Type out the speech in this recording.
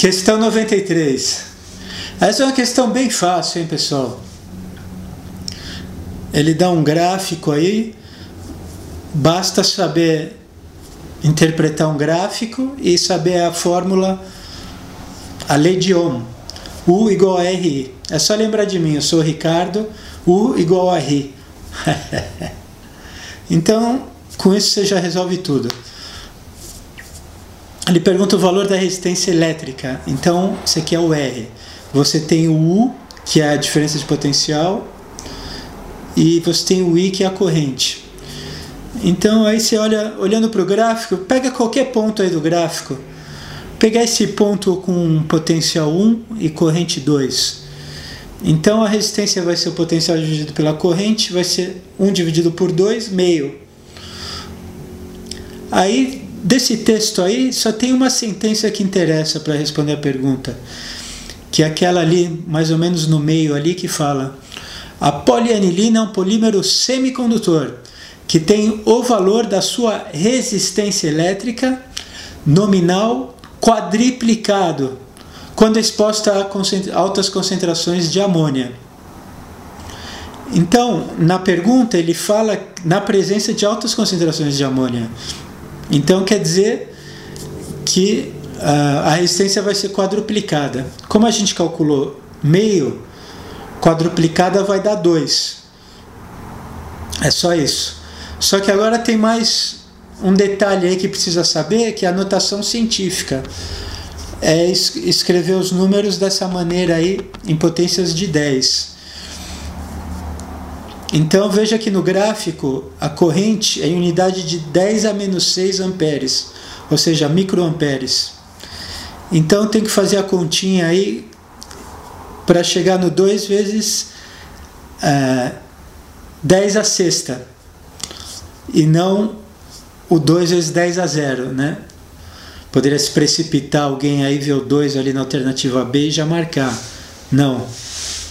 Questão 93. Essa é uma questão bem fácil, hein, pessoal? Ele dá um gráfico aí, basta saber interpretar um gráfico e saber a fórmula, a lei de Ohm. U igual a RI. É só lembrar de mim, eu sou o Ricardo, U igual a RI. Então, com isso você já resolve tudo. Ele pergunta o valor da resistência elétrica. Então, isso aqui é o R. Você tem o U, que é a diferença de potencial, e você tem o I, que é a corrente. Então, aí você olhando para o gráfico, pega qualquer ponto aí do gráfico, pegar esse ponto com potencial 1 e corrente 2. Então, a resistência vai ser o potencial dividido pela corrente, vai ser 1 dividido por 2, meio. Aí, desse texto aí, só tem uma sentença que interessa para responder a pergunta, que é aquela ali, mais ou menos no meio ali, que fala: a polianilina é um polímero semicondutor, que tem o valor da sua resistência elétrica nominal quadriplicado quando exposta a altas concentrações de amônia. Então, na pergunta, ele fala na presença de altas concentrações de amônia. Então, quer dizer que a resistência vai ser quadruplicada. Como a gente calculou meio, quadruplicada vai dar 2. É só isso. Só que agora tem mais um detalhe aí que precisa saber, que é a notação científica. É escrever os números dessa maneira aí, em potências de 10. Então veja que no gráfico a corrente é em unidade de 10 a menos 6 amperes, ou seja, microamperes. Então tem que fazer a continha aí para chegar no 2 vezes 10 a sexta, e não o 2 vezes 10 a 0, né? Poderia se precipitar alguém aí, ver o 2 ali na alternativa B e já marcar. Não.